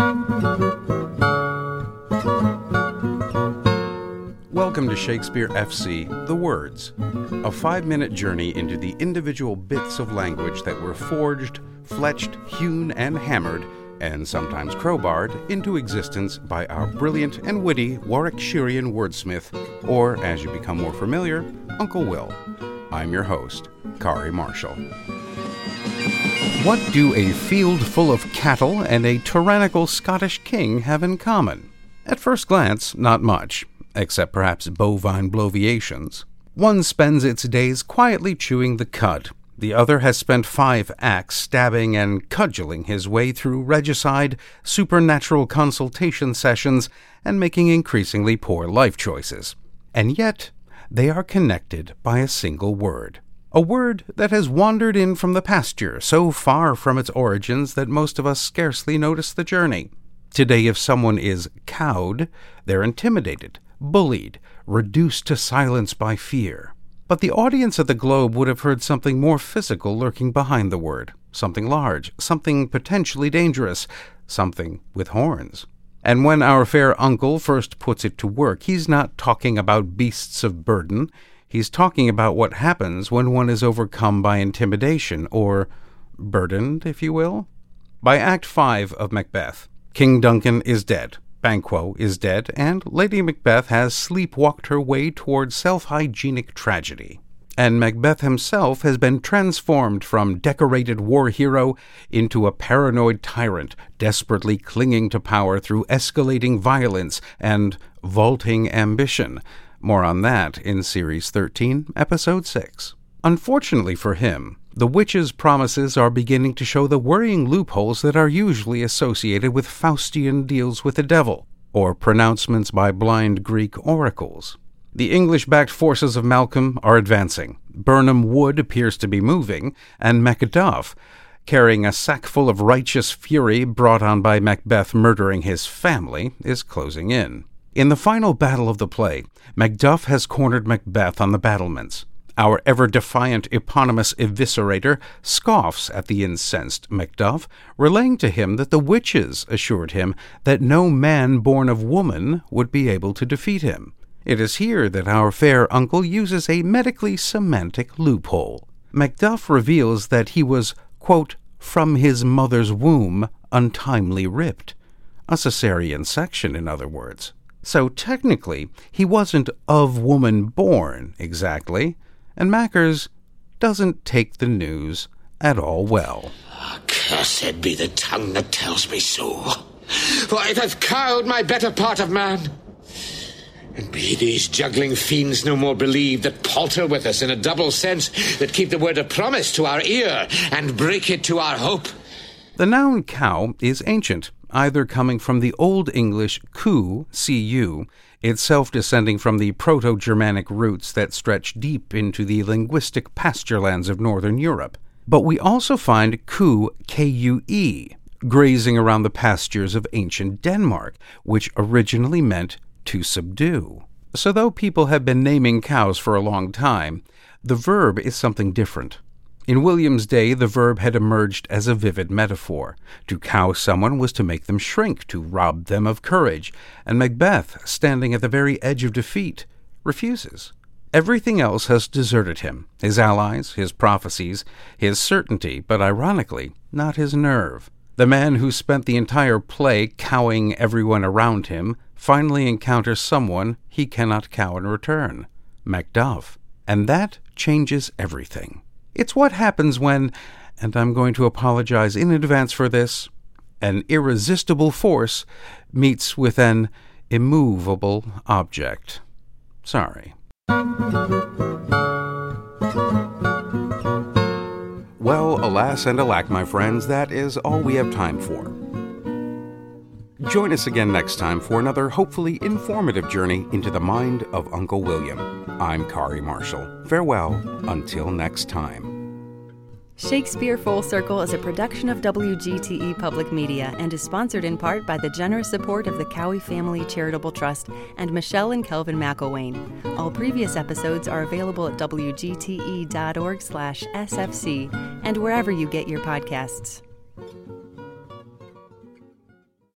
Welcome to Shakespeare FC, The Words, a 5-minute journey into the individual bits of language that were forged, fletched, hewn, and hammered, and sometimes crowbarred, into existence by our brilliant and witty Warwickshirean wordsmith, or, as you become more familiar, Uncle Will. I'm your host, Kari Marshall. What do a field full of cattle and a tyrannical Scottish king have in common? At first glance, not much, except perhaps bovine bloviations. One spends its days quietly chewing the cud. The other has spent 5 acts stabbing and cudgeling his way through regicide, supernatural consultation sessions, and making increasingly poor life choices. And yet, they are connected by a single word. A word that has wandered in from the pasture, so far from its origins that most of us scarcely notice the journey. Today, if someone is cowed, they're intimidated, bullied, reduced to silence by fear. But the audience at the Globe would have heard something more physical lurking behind the word, something large, something potentially dangerous, something with horns. And when our fair uncle first puts it to work, he's not talking about beasts of burden. He's talking about what happens when one is overcome by intimidation, or burdened, if you will. By Act 5 of Macbeth, King Duncan is dead. Banquo is dead, and Lady Macbeth has sleepwalked her way toward self-hygienic tragedy. And Macbeth himself has been transformed from decorated war hero into a paranoid tyrant, desperately clinging to power through escalating violence and vaulting ambition. More on that in Series 13, Episode 6. Unfortunately for him, the witch's promises are beginning to show the worrying loopholes that are usually associated with Faustian deals with the devil, or pronouncements by blind Greek oracles. The English-backed forces of Malcolm are advancing. Birnam Wood appears to be moving, and Macduff, carrying a sackful of righteous fury brought on by Macbeth murdering his family, is closing in. In the final battle of the play, Macduff has cornered Macbeth on the battlements. Our ever-defiant eponymous eviscerator scoffs at the incensed Macduff, relaying to him that the witches assured him that no man born of woman would be able to defeat him. It is here that our fair uncle uses a medically semantic loophole. Macduff reveals that he was, quote, from his mother's womb, untimely ripped. A cesarean section, in other words. So technically, he wasn't of woman born, exactly. And Mackers doesn't take the news at all well. Cursed be the tongue that tells me so, for it hath cowed my better part of man. And be these juggling fiends no more believed that palter with us in a double sense, that keep the word of promise to our ear and break it to our hope. The noun cow is ancient, either coming from the Old English cu, cu, itself descending from the Proto-Germanic roots that stretch deep into the linguistic pasturelands of northern Europe. But we also find ku, K-U-E, grazing around the pastures of ancient Denmark, which originally meant to subdue. So though people have been naming cows for a long time, the verb is something different. In William's day, the verb had emerged as a vivid metaphor. To cow someone was to make them shrink, to rob them of courage, and Macbeth, standing at the very edge of defeat, refuses. Everything else has deserted him, his allies, his prophecies, his certainty, but ironically, not his nerve. The man who spent the entire play cowing everyone around him finally encounters someone he cannot cow in return, Macduff. And that changes everything. It's what happens when, and I'm going to apologize in advance for this, an irresistible force meets with an immovable object. Sorry. Well, alas and alack, my friends, that is all we have time for. Join us again next time for another hopefully informative journey into the mind of Uncle William. I'm Kari Marshall. Farewell until next time. Shakespeare Full Circle is a production of WGTE Public Media and is sponsored in part by the generous support of the Cowie Family Charitable Trust and Michelle and Kelvin McElwain. All previous episodes are available at wgte.org/sfc and wherever you get your podcasts.